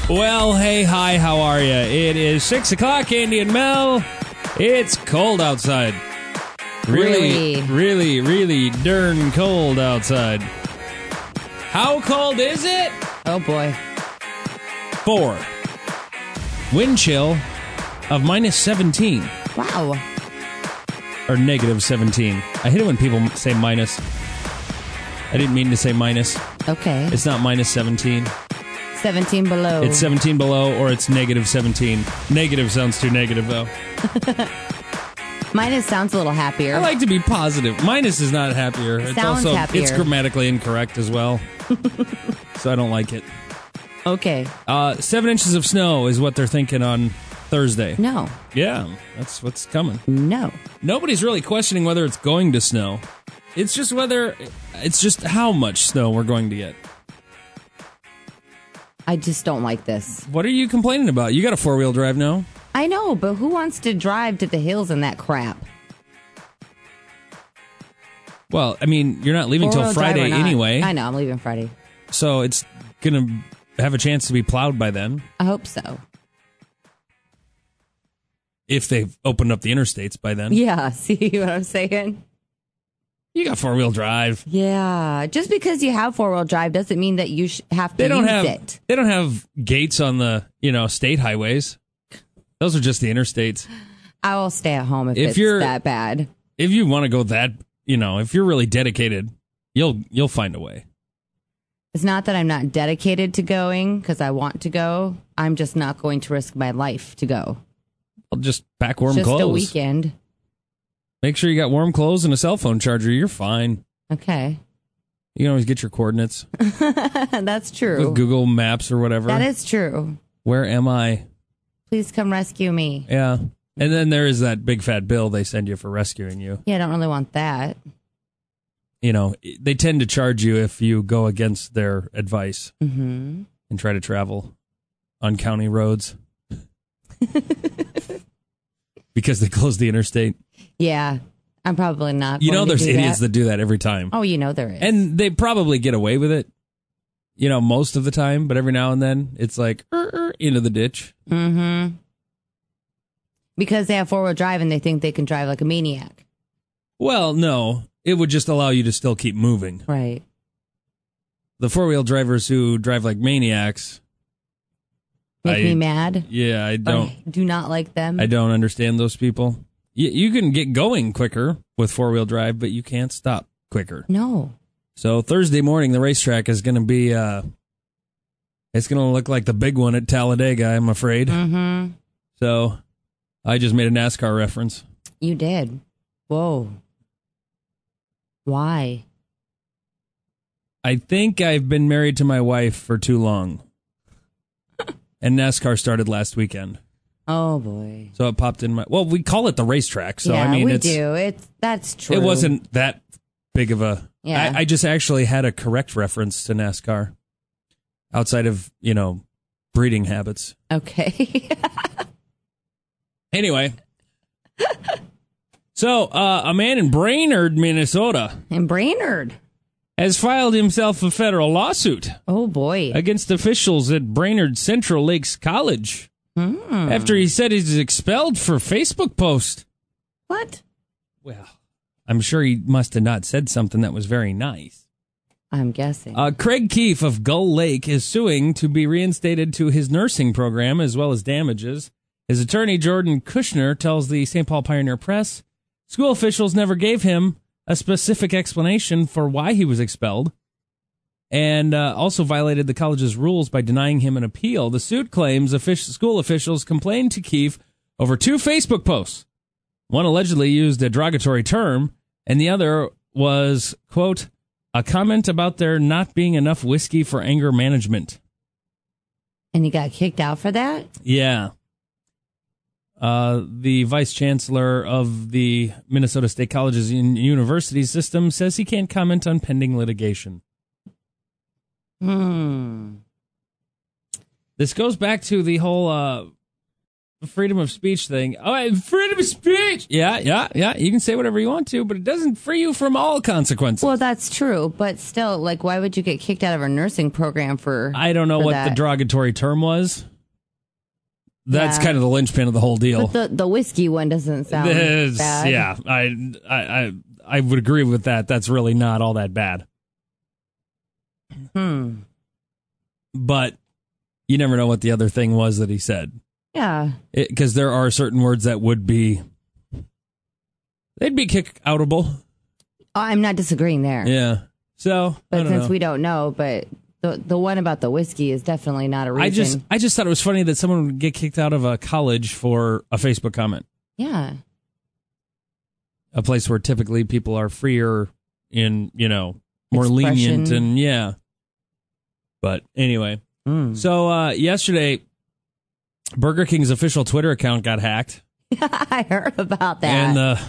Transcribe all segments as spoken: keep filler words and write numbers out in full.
Well, hey, hi, how are you? It is six o'clock, Andy and Mel. It's cold outside. Really, really, really darn cold outside. How cold is it? Oh, boy. Four. Wind chill of minus seventeen. Wow. Or negative seventeen. I hate it when people say minus. I didn't mean to say minus. Okay. It's not minus seventeen. seventeen below. It's seventeen below, or it's negative seventeen. Negative sounds too negative, though. Minus sounds a little happier. I like to be positive. Minus is not happier. It it's sounds also happier. It's grammatically incorrect as well. So I don't like it. Okay. Uh, seven inches of snow is what they're thinking on Thursday. No. Yeah, that's what's coming. No. Nobody's really questioning whether it's going to snow. It's just whether, it's just how much snow we're going to get. I just don't like this. What are you complaining about? You got a four-wheel drive now? I know, but who wants to drive to the hills in that crap? Well, I mean, you're not leaving till Friday anyway. I know, I'm leaving Friday. So it's going to have a chance to be plowed by then. I hope so. If they've opened up the interstates by then. Yeah, see what I'm saying? You got four-wheel drive. Yeah, just because you have four-wheel drive doesn't mean that you sh- have to they don't use have, it. They don't have gates on the, you know, state highways. Those are just the interstates. I will stay at home if, If it's you're- that bad. If you want to go that, you know, if you're really dedicated, you'll you'll find a way. It's not that I'm not dedicated to going because I want to go. I'm just not going to risk my life to go. I'll just pack warm It's just clothes. a weekend. Make sure you got warm clothes and a cell phone charger. You're fine. Okay. You can always get your coordinates That's true. with Google Maps or whatever. That is true. Where am I? Please come rescue me. Yeah. And then there is that big fat bill they send you for rescuing you. Yeah, I don't really want that. You know, they tend to charge you if you go against their advice Mm-hmm. and try to travel on county roads. Because they close the interstate. Yeah, I'm probably not. You going know, to there's do idiots that. that do that every time. Oh, you know there is. And they probably get away with it, you know, most of the time. But every now and then, it's like, er, er, into the ditch. Mm-hmm. Because they have four-wheel drive and they think they can drive like a maniac. Well, no. It would just allow you to still keep moving. Right. The four-wheel drivers who drive like maniacs. Make I, me mad. Yeah, I don't. I do not like them. I don't understand those people. You, you can get going quicker with four-wheel drive, but you can't stop quicker. No. So Thursday morning, the racetrack is going to be, uh, it's going to look like the big one at Talladega, I'm afraid. Mm-hmm. So I just made a NASCAR reference. You did. Whoa. Why? I think I've been married to my wife for too long. And NASCAR started last weekend. Oh, boy. So it popped in my... Well, we call it the racetrack, so yeah, I mean, we it's... do. It's, that's true. It wasn't that big of a... Yeah. I, I just actually had a correct reference to NASCAR. Outside of, you know, breeding habits. Okay. Anyway. So, uh, a man in Brainerd, Minnesota... In Brainerd. has filed himself a federal lawsuit Oh, boy. against officials at Brainerd Central Lakes College Hmm. after he said he's expelled for Facebook post. What? Well, I'm sure he must have not said something that was very nice. I'm guessing. Uh, Craig Keefe of Gull Lake is suing to be reinstated to his nursing program as well as damages. His attorney, Jordan Kushner, tells the Saint Paul Pioneer Press school officials never gave him a specific explanation for why he was expelled, and uh, also violated the college's rules by denying him an appeal. The suit claims offic- school officials complained to Keefe over two Facebook posts. One allegedly used a derogatory term, and the other was, quote, a comment about there not being enough whiskey for anger management. And he got kicked out for that? Yeah. Uh, the vice chancellor of the Minnesota State Colleges and Universities system says he can't comment on pending litigation. Hmm. This goes back to the whole uh, freedom of speech thing. Oh, freedom of speech. Yeah, yeah, yeah. You can say whatever you want to, but it doesn't free you from all consequences. Well, that's true, but still, like, why would you get kicked out of a nursing program for? I don't know what that? the derogatory term was. That's Yeah. kind of the linchpin of the whole deal. But the the whiskey one doesn't sound This- bad. Yeah, I, I, I, I would agree with that. That's really not all that bad. Hmm. But you never know what the other thing was that he said. Yeah. Because there are certain words that would be, they'd be kick-outable. I'm not disagreeing there. Yeah. So, I But don't since know. we don't know, but the the one about the whiskey is definitely not a reason. I just, I just thought it was funny that someone would get kicked out of a college for a Facebook comment. yeah. A place where typically people are freer in, you know, more Expression. lenient and yeah. But anyway. Mm. So uh, yesterday, Burger King's official Twitter account got hacked. I heard about that. And uh,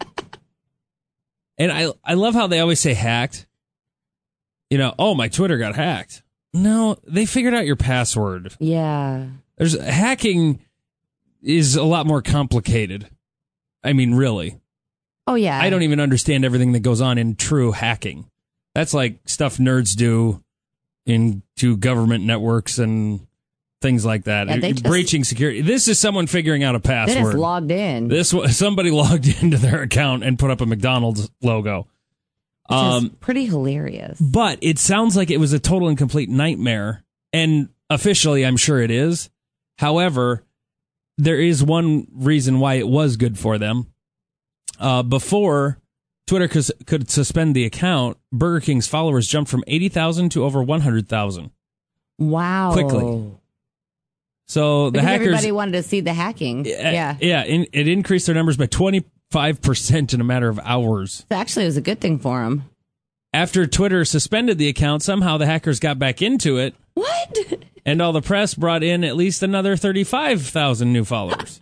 and I I love how they always say hacked. You know, oh, my Twitter got hacked. No, they figured out your password. yeah. There's hacking is a lot more complicated. I mean, really. Oh, yeah. I don't even understand everything that goes on in true hacking. That's like stuff nerds do into government networks and things like that. Yeah, they just- Breaching security. This is someone figuring out a They password. just logged in. This was somebody logged into their account and put up a McDonald's logo. Which is Um, pretty hilarious. but it sounds like it was a total and complete nightmare, and officially, I'm sure it is. However, there is one reason why it was good for them. Uh, before Twitter could, could suspend the account, Burger King's followers jumped from eighty thousand to over one hundred thousand. Wow. Quickly. So the Because hackers, everybody wanted to see the hacking. Yeah. yeah, in, it increased their numbers by twenty-five percent in a matter of hours. Actually, it was a good thing for them. After Twitter suspended the account, somehow the hackers got back into it, What? and all the press brought in at least another thirty-five thousand new followers.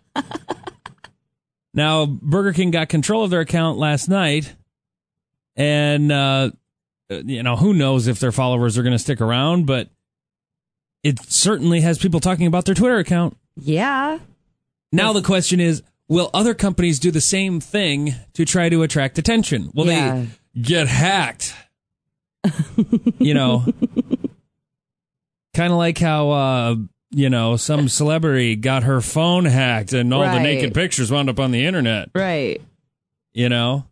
Now, Burger King got control of their account last night, and, uh, you know, who knows if their followers are going to stick around, but it certainly has people talking about their Twitter account. Yeah. Now the question is, will other companies do the same thing to try to attract attention? Will Yeah. they get hacked? You know, kind of like how, uh, you know, some celebrity got her phone hacked and all the Right. naked pictures wound up on the internet. Right. You know?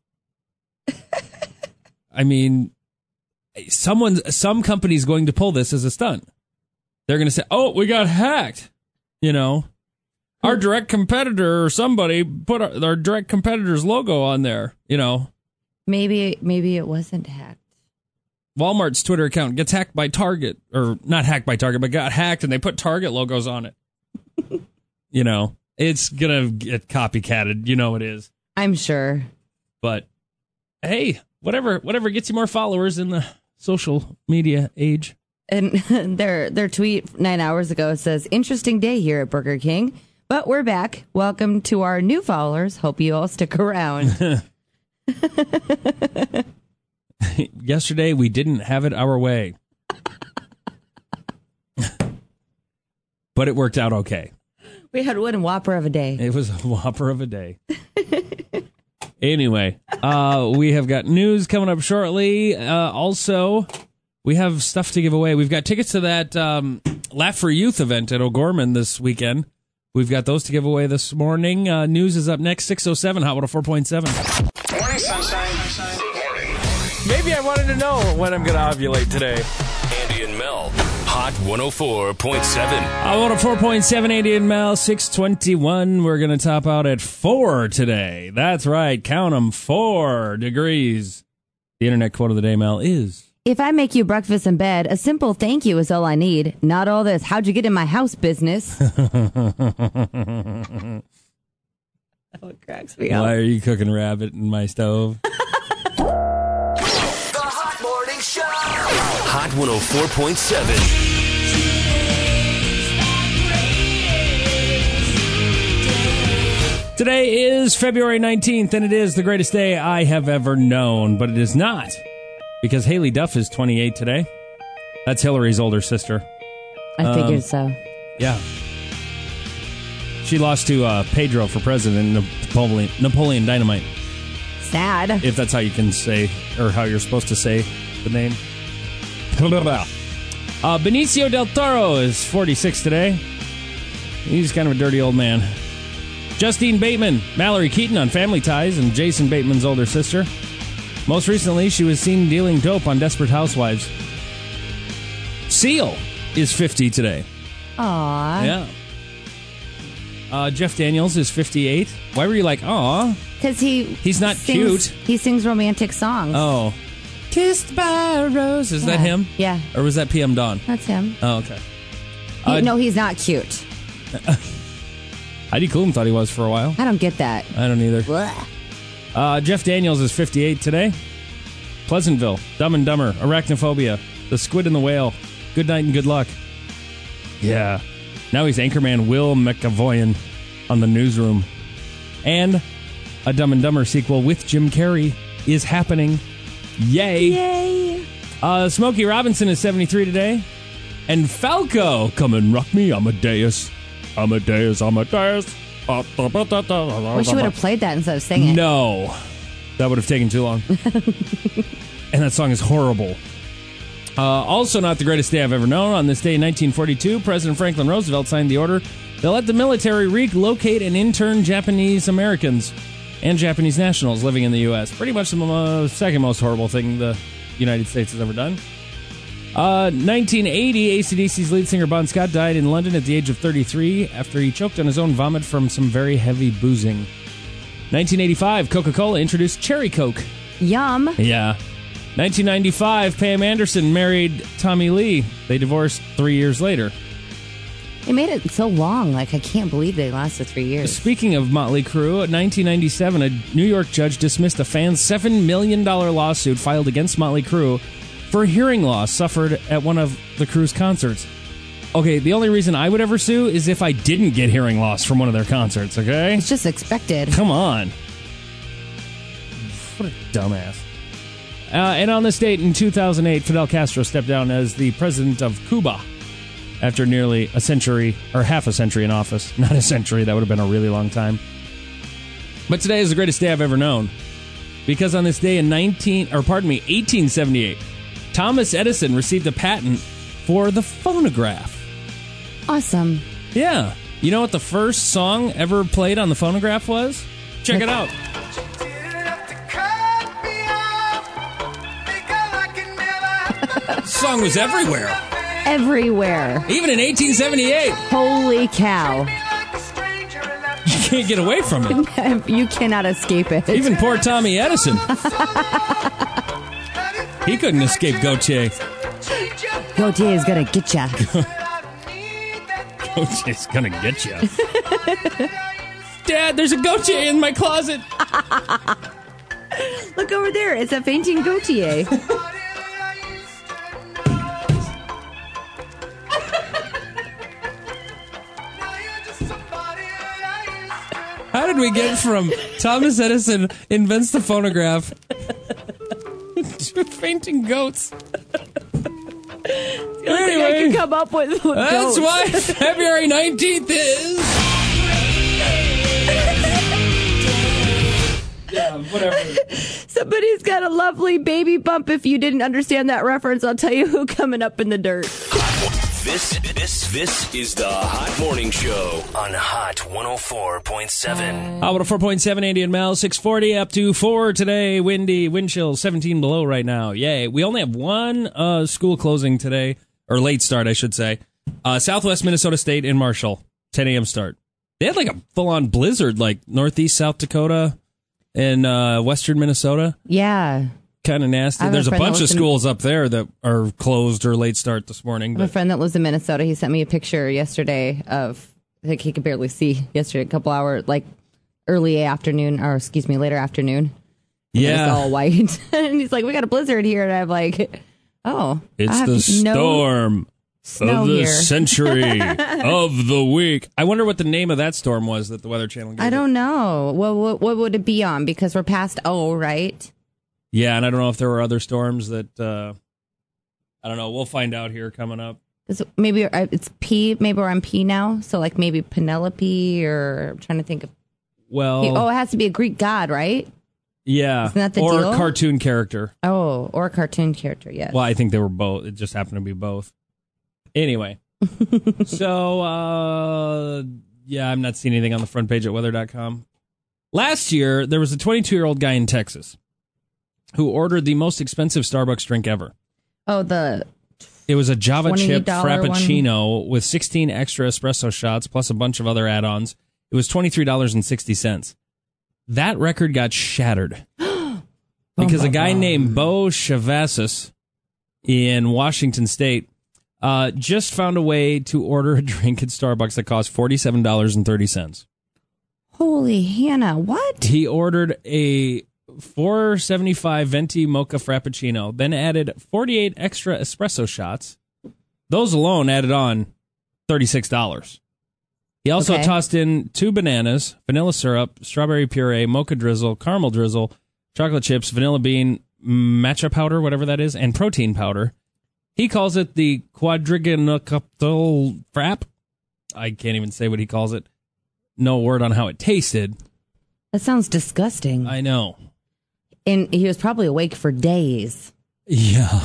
I mean, someone, some company's going to pull this as a stunt. They're going to say, oh, we got hacked. You know? Our direct competitor or somebody put our, our direct competitor's logo on there. You know? Maybe maybe it wasn't hacked. Walmart's Twitter account gets hacked by Target, or not hacked by Target, but got hacked, and they put Target logos on it. You know, it's gonna get copycatted. You know it is. I'm sure. But hey, whatever, whatever gets you more followers in the social media age. And their their tweet nine hours ago says, "Interesting day here at Burger King, but we're back. Welcome to our new followers. Hope you all stick around." Yesterday we didn't have it our way, but it worked out okay. We had one whopper of a day. It was a whopper of a day. Anyway, uh, we have got news coming up shortly. Uh, also, we have stuff to give away. We've got tickets to that um, Laugh for Youth event at O'Gorman this weekend. We've got those to give away this morning. Uh, news is up next, six oh seven, Hot one oh four point seven. Morning, sunshine. Maybe I wanted to know when I'm going to ovulate today. Andy and Mel, Hot one oh four point seven. I want a four point seven, Andy and Mel, six twenty-one. We're going to top out at four today. That's right. Count them, four degrees. The internet quote of the day, Mel, is... If I make you breakfast in bed, a simple thank you is all I need. Not all this, how'd you get in my house business. Oh, it cracks me up. Why are you cooking rabbit in my stove? The Hot Morning Show. Hot one oh four point seven. Today is February nineteenth, and it is the greatest day I have ever known. But it is not, because Haley Duff is twenty-eight today. That's Hillary's older sister. I Um, figured so. Yeah. She lost to uh, Pedro for president, Napoleon, Napoleon Dynamite. Sad. If that's how you can say, or how you're supposed to say the name. Uh, Benicio del Toro is forty-six today. He's kind of a dirty old man. Justine Bateman, Mallory Keaton on Family Ties, and Jason Bateman's older sister. Most recently, she was seen dealing dope on Desperate Housewives. Seal is fifty today. Aw. Yeah. Uh, Jeff Daniels is fifty-eight. Why were you like, aw? Because he... He's not sings, cute. He sings romantic songs. Oh. Kissed by a Rose. Is Yeah. that him? Yeah. Or was that P M Dawn? That's him. Oh, okay. He, Uh, no, he's not cute. Heidi Klum thought he was for a while. I don't get that. I don't either. Blah. Uh, Jeff Daniels is fifty-eight today. Pleasantville, Dumb and Dumber, Arachnophobia, The Squid and the Whale, Good Night and Good Luck. Yeah. Now he's anchorman Will McAvoyan on The Newsroom. And a Dumb and Dumber sequel with Jim Carrey is happening. Yay. Yay. Uh, Smokey Robinson is seventy-three today. And Falco, come and rock me, Amadeus. Amadeus, Amadeus. Wish you would have played that instead of singing. No. That would have taken too long. And that song is horrible. Uh, also not the greatest day I've ever known. On this day in nineteen forty-two, President Franklin Roosevelt signed the order that let the military relocate and intern Japanese Americans and Japanese nationals living in the U S. Pretty much the uh, second most horrible thing the United States has ever done. Uh, nineteen eighty, A C D C's lead singer Bon Scott died in London at the age of thirty-three after he choked on his own vomit from some very heavy boozing. nineteen eighty-five, Coca-Cola introduced Cherry Coke. Yum. Yeah. nineteen ninety-five, Pam Anderson married Tommy Lee. They divorced three years later. They made it so long. Like, I can't believe they lasted three years. Speaking of Motley Crue, in nineteen ninety-seven, a New York judge dismissed a fan's seven million dollars lawsuit filed against Motley Crue for hearing loss suffered at one of the Crue's concerts. Okay, the only reason I would ever sue is if I didn't get hearing loss from one of their concerts, okay? It's just expected. Come on. What a dumbass. Uh, and on this date in two thousand eight, Fidel Castro stepped down as the president of Cuba after nearly a century, or half a century in office. Not a century, that would have been a really long time. But today is the greatest day I've ever known. Because on this day in nineteen, or pardon me, eighteen seventy-eight, Thomas Edison received a patent for the phonograph. Awesome. Yeah. You know what the first song ever played on the phonograph was? Check it out. The song was everywhere. Everywhere. Even in eighteen seventy-eight. Holy cow. You can't get away from it. You cannot escape it. Even poor Tommy Edison. He couldn't escape Gautier. Gautier is gonna get ya. Gautier's gonna get you. Dad, there's a Gautier in my closet. Look over there. It's a fainting Gautier. How did we get from Thomas Edison invents the phonograph to fainting goats? The only thing I can come up with. with That's goats. why February nineteenth is. Yeah, whatever. Somebody's got a lovely baby bump. If you didn't understand that reference, I'll tell you who coming up in the dirt. This, this, this is the Hot Morning Show on Hot one oh four point seven. Hot one oh four point seven, Andy and Mel, six forty up to four today. Windy, wind chill, seventeen below right now. Yay. We only have one uh, school closing today, or late start, I should say. Uh, Southwest Minnesota State in Marshall, ten a.m. start. They had like a full-on blizzard, like northeast South Dakota and uh, western Minnesota. Yeah. Kind of nasty. I have a There's a friend that bunch of lives in- schools up there that are closed or late start this morning. I have a But friend that lives in Minnesota. He sent me a picture yesterday of, I think he could barely see yesterday, a couple hours, like early afternoon, or excuse me, later afternoon. And It was yeah, all white. And he's like, we got a blizzard here. And I'm like, oh. I it's have the no storm snow of the here. century of the week. I wonder what the name of that storm was that the Weather Channel gave I it. don't know. What, what, what would it be on? Because we're past O, right? Yeah, and I don't know if there were other storms that, uh, I don't know. We'll find out here coming up. Is it- maybe uh, it's P. Maybe we're on P now. So like maybe Penelope, or I'm trying to think of. Well, Oh, it has to be a Greek god, right? yeah. Isn't that the or deal? a cartoon character. Oh, or a cartoon character. Yes. Well, I think they were both. It just happened to be both. Anyway. so, uh, yeah, I'm not seeing anything on the front page at weather dot com. Last year, there was a twenty-two-year-old guy in Texas who ordered the most expensive Starbucks drink ever. Oh, the It was a Java chip twenty dollars Frappuccino one. With sixteen extra espresso shots plus a bunch of other add-ons. It was twenty-three dollars and sixty cents. That record got shattered because a guy named Bo Chavassis in Washington State uh, just found a way to order a drink at Starbucks that cost forty-seven dollars and thirty cents. Holy Hannah, what? He ordered a four seventy-five venti mocha frappuccino, then added forty-eight extra espresso shots. Those alone added on thirty-six dollars. He also Okay. tossed in two bananas, vanilla syrup, strawberry puree, mocha drizzle, caramel drizzle, chocolate chips, vanilla bean, matcha powder, whatever that is, and protein powder. He calls it the quadrigonocuptal frap. I can't even say what he calls it. No word on how it tasted. That sounds disgusting. I know. And he was probably awake for days. Yeah.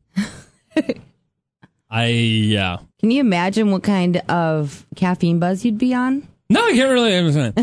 I, yeah. Can you imagine what kind of caffeine buzz you'd be on? No, I can't really understand.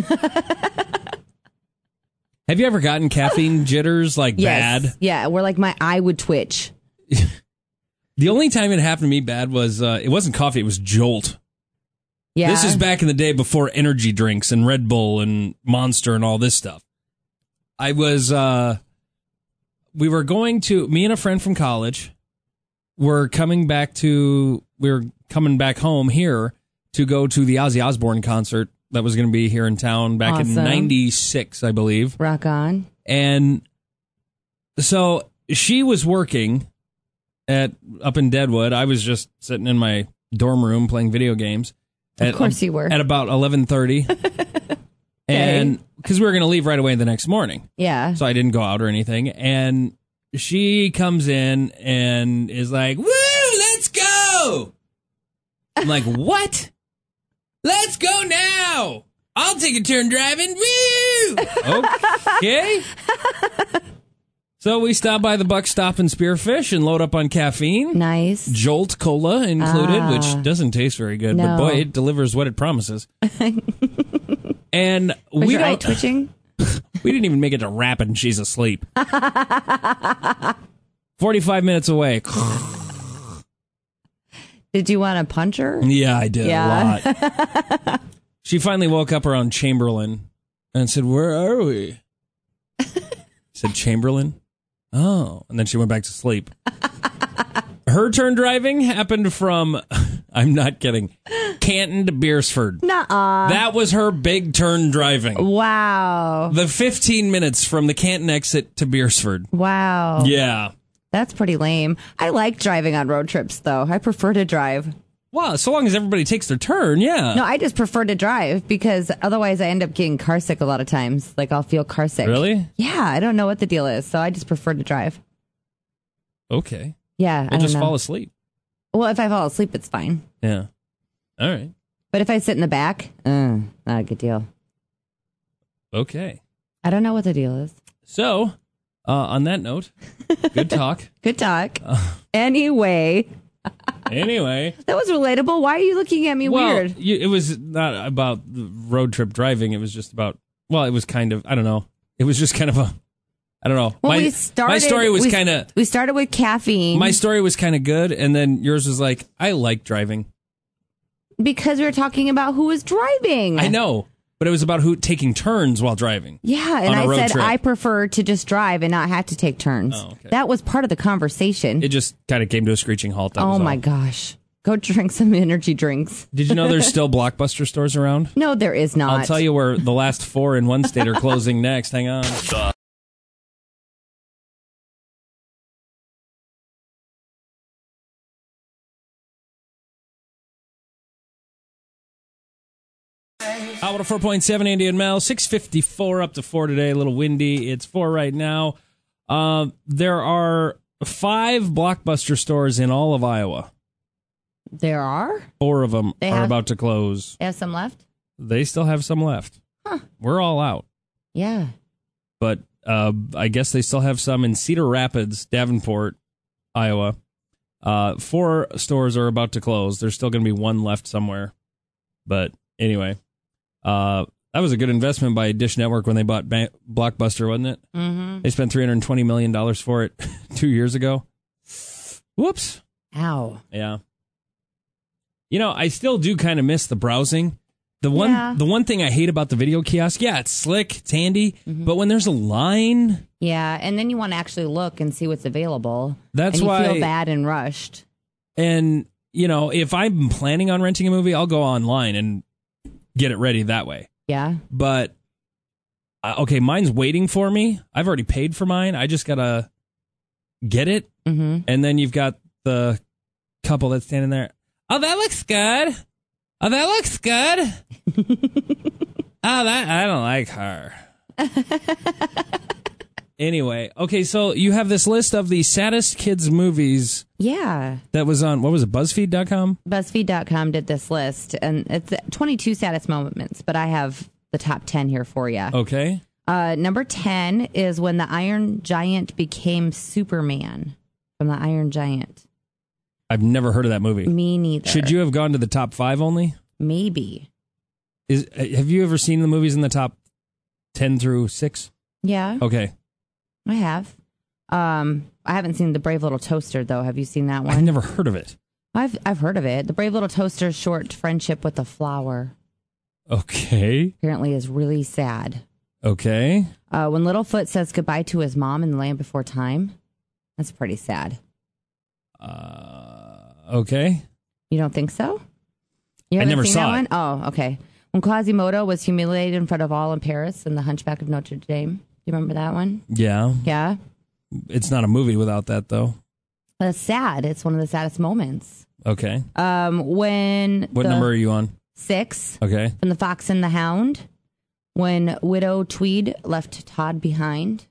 Have you ever gotten caffeine jitters like Yes. bad? Yeah, where like my eye would twitch. The only time it happened to me bad was, uh, it wasn't coffee, it was Jolt. Yeah. This is back in the day before energy drinks and Red Bull and Monster and all this stuff. I was, uh, we were going to, me and a friend from college were coming back to, we were coming back home here to go to the Ozzy Osbourne concert that was going to be here in town back in Awesome. ninety-six, I believe. Rock on. And so she was working at up in Deadwood. I was just sitting in my dorm room playing video games. Of At, course you were. At about eleven thirty. And because we were going to leave right away the next morning. Yeah. So I didn't go out or anything. And she comes in and is like, woo, let's go. I'm like, what? Let's go now. I'll take a turn driving. Woo. Okay. So we stop by the Buck Stop and Spearfish and load up on caffeine. Nice. Jolt Cola included, Ah. which doesn't taste very good, No. but boy, it delivers what it promises. And Was we your eye don't, twitching? we didn't even make it to rap and she's asleep. forty-five minutes away. Did you want to punch her? Yeah, I did Yeah. a lot. She finally woke up around Chamberlain and said, where are we? I said, Chamberlain? Oh. And then she went back to sleep. Her turn driving happened from, I'm not kidding, Canton to Beersford. Nuh-uh. That was her big turn driving. Wow. The fifteen minutes from the Canton exit to Beersford. Wow. Yeah. That's pretty lame. I like driving on road trips, though. I prefer to drive. Well, so long as everybody takes their turn, yeah. No, I just prefer to drive because otherwise I end up getting car sick a lot of times. Like, I'll feel car sick. Really? Yeah, I don't know what the deal is, so I just prefer to drive. Okay. Yeah, I We'll don't just know. fall asleep. Well, if I fall asleep, it's fine. Yeah. All right. But if I sit in the back, uh, not a good deal. Okay. I don't know what the deal is. So, uh, on that note, good talk. Good talk. Anyway, Anyway. that was relatable. Why are you looking at me Well, weird? you, it was not about the road trip driving. It was just about, well, it was kind of, I don't know. It was just kind of a, I don't know. Well, my, we started, my story was we- kind of, We started with caffeine. my story was kind of good. And then yours was like, I like driving. because we were talking about who was driving. I know. But it was about who taking turns while driving. Yeah, and on a I road said trip. I prefer to just drive and not have to take turns. Oh, okay. That was part of the conversation. It just kind of came to a screeching halt. That oh was my all. gosh. Go drink some energy drinks. Did you know there's still Blockbuster stores around? No, there is not. I'll tell you where the last four in one state are closing next. Hang on. The Out of four point seven, Andy and Mel. six fifty-four up to four today. A little windy. It's four right now. Uh, there are five Blockbuster stores in all of Iowa. There are? Four of them They are have- about to close. They have some left? They still have some left. Huh. We're all out. Yeah. But uh, I guess they still have some in Cedar Rapids, Davenport, Iowa. Uh, four stores are about to close. There's still going to be one left somewhere. But anyway, uh, that was a good investment by Dish Network when they bought Ban- Blockbuster, wasn't it? Mm-hmm. They spent three hundred twenty million dollars for it two years ago. Whoops. Ow. Yeah. You know, I still do kind of miss the browsing. The one Yeah. the one thing I hate about the video kiosk, yeah, it's slick, it's handy, Mm-hmm. but when there's a line, Yeah, and then you want to actually look and see what's available. That's and you why- feel bad and rushed. and, you know, if I'm planning on renting a movie, I'll go online and get it ready that way. Yeah. But, uh, okay, mine's waiting for me. I've already paid for mine. I just got to get it. Mm-hmm. And then you've got the couple that's standing there. Oh, that looks good. Oh, that looks good. Oh, that I don't like her. Anyway, okay, so you have this list of the saddest kids movies Yeah. that was on, what was it, BuzzFeed dot com? BuzzFeed dot com did this list, and it's twenty-two saddest moments, but I have the top ten here for you. Okay. Uh, number ten is when the Iron Giant became Superman from the Iron Giant. I've never heard of that movie. Me neither. Should you have gone to the top five only? Maybe. Is Have you ever seen the movies in the top ten through six? Yeah, Okay. I have. Um, I haven't seen The Brave Little Toaster, though. Have you seen that one? I've never heard of it. I've I've heard of it. The Brave Little Toaster's short friendship with a flower Okay. apparently is really sad. Okay. Uh, when Littlefoot says goodbye to his mom in The Land Before Time, that's pretty sad. Uh, okay. You don't think so? You I haven't never seen saw that it. one? Oh, okay. When Quasimodo was humiliated in front of all in Paris in The Hunchback of Notre Dame. Do you remember that one? Yeah. Yeah. It's not a movie without that, though. That's sad. It's one of the saddest moments. Okay. Um, when What the number are you on? Six Okay. from The Fox and the Hound. When Widow Tweed left Todd behind.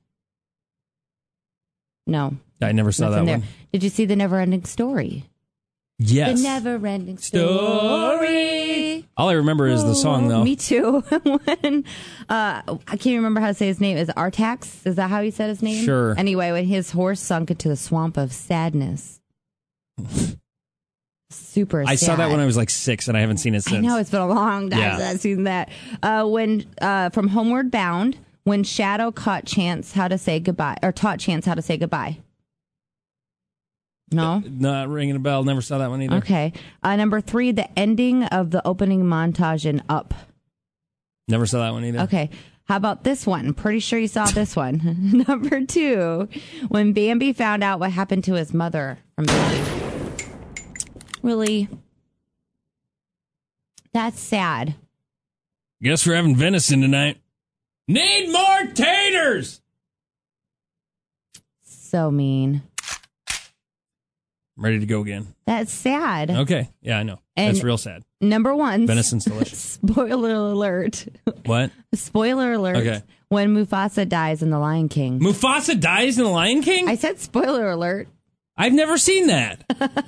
No. I never saw nothing that there. one. Did you see The Never-Ending Story? Yes. The Never-Ending Story. All I remember is the song, though. Me too. when uh, I can't remember how to say his name. Is it Artax? Is that how he said his name? Sure. Anyway, when his horse sunk into the swamp of sadness. Super I sad. saw that when I was like six, and I haven't seen it since. I know, it's been a long time Yeah. since I've seen that. Uh, when uh, from Homeward Bound, when Shadow caught Chance how to say goodbye, or taught Chance how to say goodbye. No? Not ringing a bell. Never saw that one either. Okay. Uh, number three, the ending of the opening montage in Up. Never saw that one either. Okay. How about this one? Pretty sure you saw this one. Number two, when Bambi found out what happened to his mother from Bambi. Really? That's sad. Guess we're having venison tonight. Need more taters! So mean. I'm ready to go again. That's sad. Okay. Yeah, I know. And- That's real sad. Number one. Venison's delicious. Spoiler alert. What? Spoiler alert. Okay. When Mufasa dies in The Lion King. Mufasa dies in The Lion King? I said spoiler alert. I've never seen that.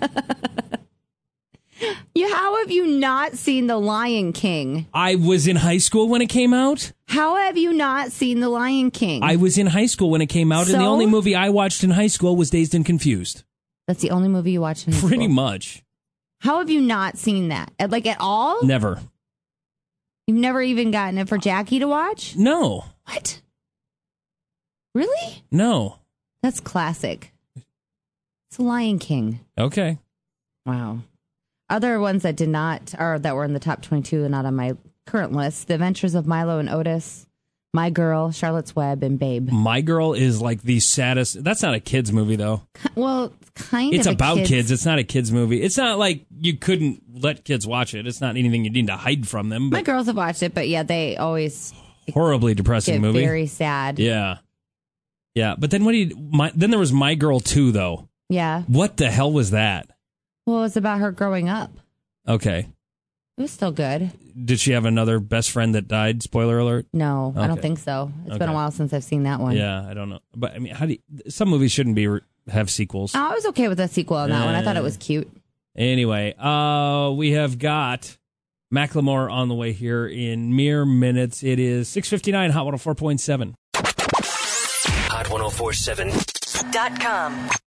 You, how have you not seen The Lion King? I was in high school when it came out. How have you not seen The Lion King? I was in high school when it came out, and the So? only movie I watched in high school was Dazed and Confused. That's the only movie you watched in high Pretty school. much. How have you not seen that? Uh, Like at all? Never. You've never even gotten it for Jackie to watch? No. What? Really? No. That's classic. It's The Lion King. Okay. Wow. Other ones that did not, or that were in the top twenty-two and not on my current list: The Adventures of Milo and Otis, My Girl, Charlotte's Web, and Babe. My Girl is like the saddest. That's not a kid's movie, though. Well, kind It's of. a about kid's- kids. It's not a kid's movie. It's not like you couldn't let kids watch it. It's not anything you need to hide from them. My But girls have watched it, but yeah, they always horribly depressing get movie. very sad. Yeah. Yeah. But then what do you, my, then there was My Girl two, though. Yeah. What the hell was that? Well, it was about her growing up. Okay. It was still good. Did she have another best friend that died? Spoiler alert. No, I don't Okay. think so. It's been Okay. a while since I've seen that one. Yeah, I don't know. But I mean, how do you, some movies shouldn't be have sequels? I was okay with the sequel on that one. I thought it Uh, was cute. Anyway, uh, we have got Macklemore on the way here in mere minutes. It is six fifty-nine, Hot one oh four point seven. Hot ten forty-seven dot com.